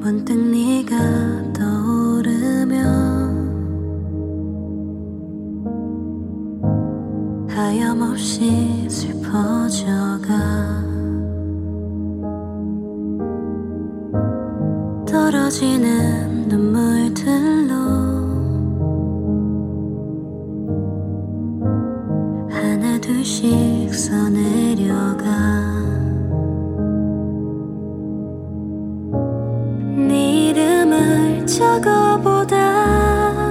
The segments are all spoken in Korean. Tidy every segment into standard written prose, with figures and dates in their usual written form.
문득 네가 떠오르면 하염없이 슬퍼져가 떨어지는 눈물들로 하나 둘씩 써내려가 네 이름을 적어보다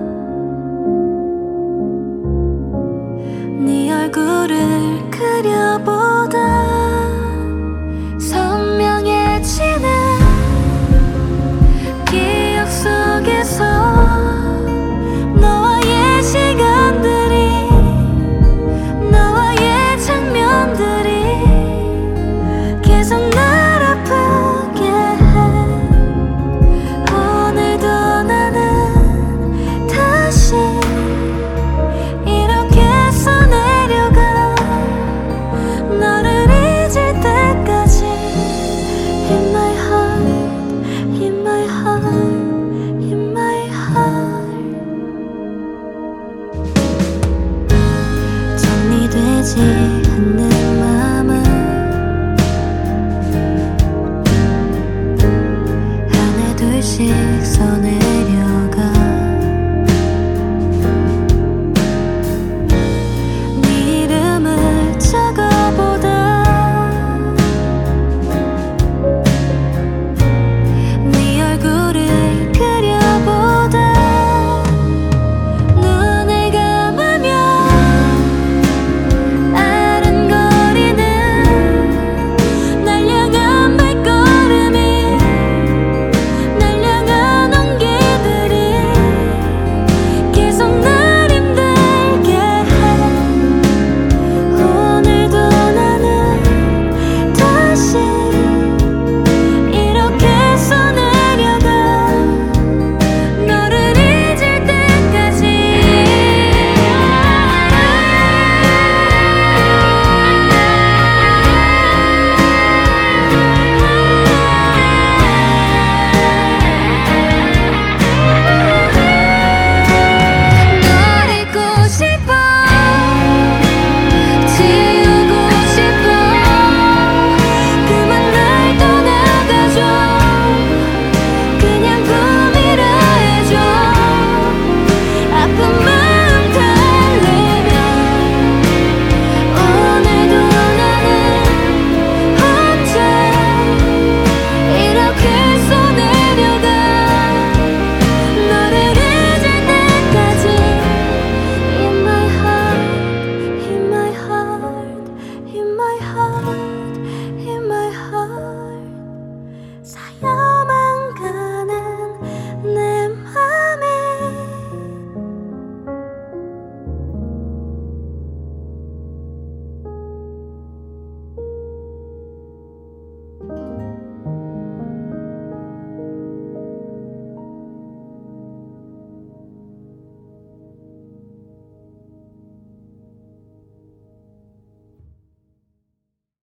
네 얼굴을 그려보다 선명해지는 기억 속에서 너와의 시간들이 너와의 장면들이 계속 날 아프게 해 오늘도 나는 다시 이렇게 써내려가 너를 잊을 때까지 In my heart, in my heart, in my heart 정리되지